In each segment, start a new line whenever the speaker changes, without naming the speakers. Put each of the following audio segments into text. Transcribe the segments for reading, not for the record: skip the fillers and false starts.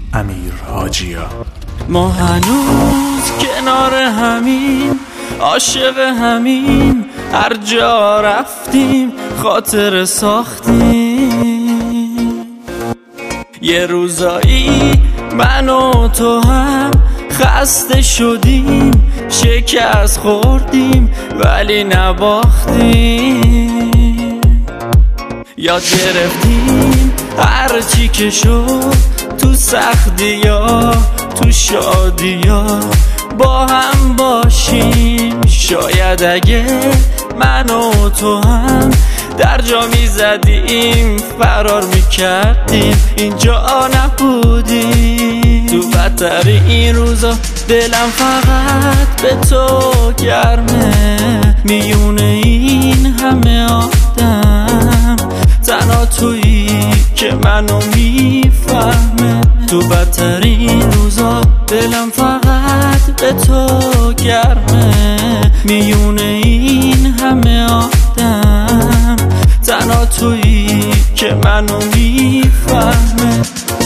امیر حاجیا.
ما هنوز کنار همین، عاشق همین، هر جا رفتیم خاطر ساختیم. یه روزایی من و تو هم خسته شدیم، شکست خوردیم ولی نباختیم. یاد گرفتیم هر چی که شد، تو سختی‌ها تو شادی‌ها با هم باشیم. شاید اگه من و تو هم در جا میزدیم فرار میکردیم، اینجا نبودیم. تو بدتر این روزا دلم فقط به تو گرمه، میونه این همه آدم تنها تویی که منو میفهمه. تو بدتر این روزا دلم فقط به تو گرمه، میونه این همه آدم تنها تویی که منو میفهمه.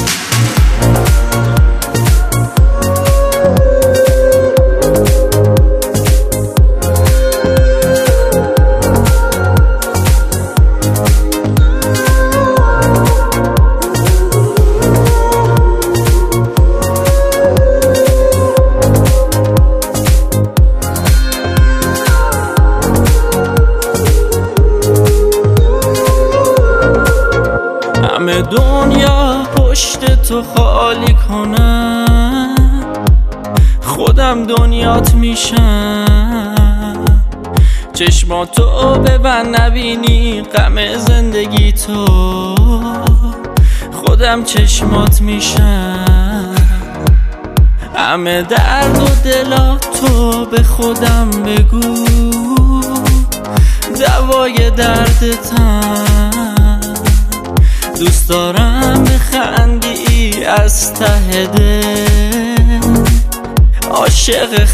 همه دنیا پشت تو خالی کنم، خودم دنیات میشم. چشماتو ببند نبینی غم زندگی تو، خودم چشمات میشم. همه درد و دلاتو به خودم بگو، دوای دردتم. دوست دارم بخندی از ته دل، عاشق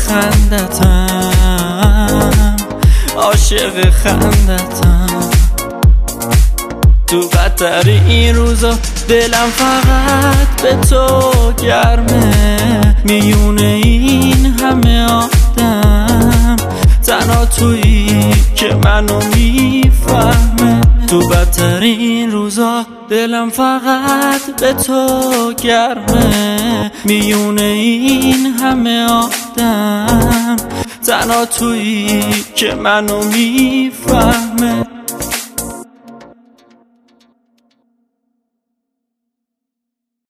خندتم، عاشق خندتم. تو بدتر این روزا دلم فقط به تو گرمه، میونه این همه آدم تنها تویی که منو میفهمه. تو بدتر این روزا دلم فقط به تو گرمه، میونه این همه آدم تنها تویی که منو میفهمه.